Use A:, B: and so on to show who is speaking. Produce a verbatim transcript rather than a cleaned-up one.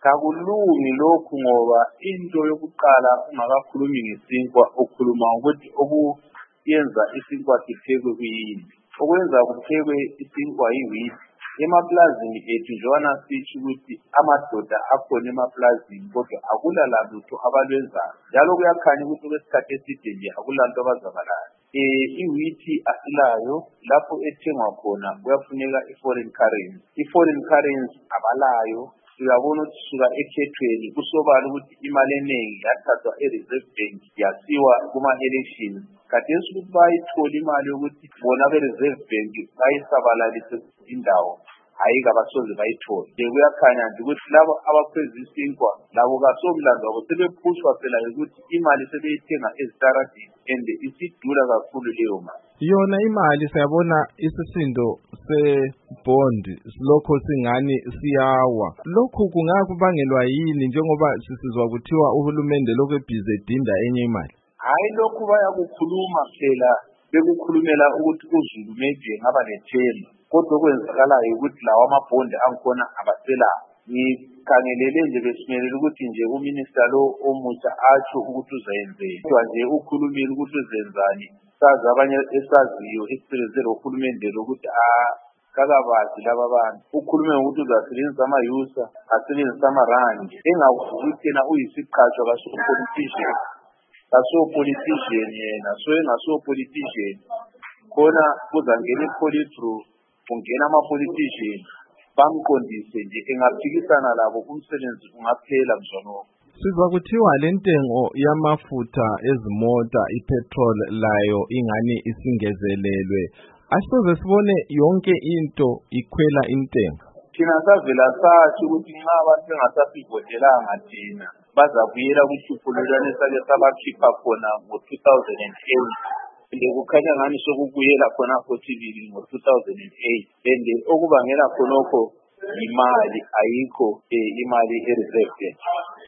A: Kakulungi lokhu ngoba into yokuqala ungakakhulumi ngesinkwa ukhuluma ukuthi okuyenza isinkwa siphekwe kuyini. Okwenza kuphekwe isinkwa yiwheat. Emaplazini ethu njengoba sitsho ukuthi amadoda akhona emaplazini kodwa akulalutho abalwenzayo. Njalo kuyakhanya ukuthi kwesikhathi eside nje akulanto abazabalayo. Eh iwheat asilayo lapho ethengwa khona kuyafuneka i-foreign currency. I-foreign currency abalayo. Siyabona ukuthi suka ekhethweni kusobala ukuthi imali eningi yathathwa e-reserve bank yasiwa kuma-elections. Kathesi ukuthi bayithola imali yokuthi bona be-reserve bank bayisabalalise indawo ayike abasoze bayithole. Nje kuyakhanya nje ukuthi labo abakhweza isinkwa labo kasomlando wabo sebephushwa phela ukuthi imali sebeyithenga ezitaradini and isidula kakhulu leyo mali.
B: Yona imali siyabona isisindo se-bond lokho singani siyawa. Lokhu kungakubangelwa yini njengoba sisizwa kuthiwa uhulumende lokho ebhizi edinda enye imali?
A: Hayi lokhu bayakukhuluma phela bekukhulumela ukuthi uZulu maybe ngaba nethemba. Kodwa okwenzakalayo ukuthi lawa amabhondi angikhona abasela. Ngikhangelele nje besimelele ukuthi nje uminister lo omutsha atsho ukuthi uzayenzeni. Kodwa nje ukhulumile ukuthi uzenzani. Sazi abanye esaziyo esibenzele uhulumende ukuthi ah kakabazi laba bantu. Ukhulume ukuthi uzasebenzisa ama-user, asebenzisa ama-rand. Engakuthi yena uyisiqhatshwa kaso-politician. Kaso-politician yena, so engaso-politician. Khona kuzangena i-politburo, kungena ama-politician. Bamqondise nje engaphikisana labo umsebenzi ungaphela mzonoko.
B: Sizwa kuthiwa lentengo yamafutha ezimota ipetrol layo ingani isingezelelwe. Asisoze sibone yonke into ikhwela intengo.
A: Thina savela sathi ukuthi nxa abantu bengasasivotelanga thina bazabuyela kuhluphulelwane sake sabakhipha khona ngo-two thousand eight. Nje kukhanya ngani sokubuyela khona futhi ngo-two thousand eight. And okubangela khonokho imali ayikho imali e-reserve.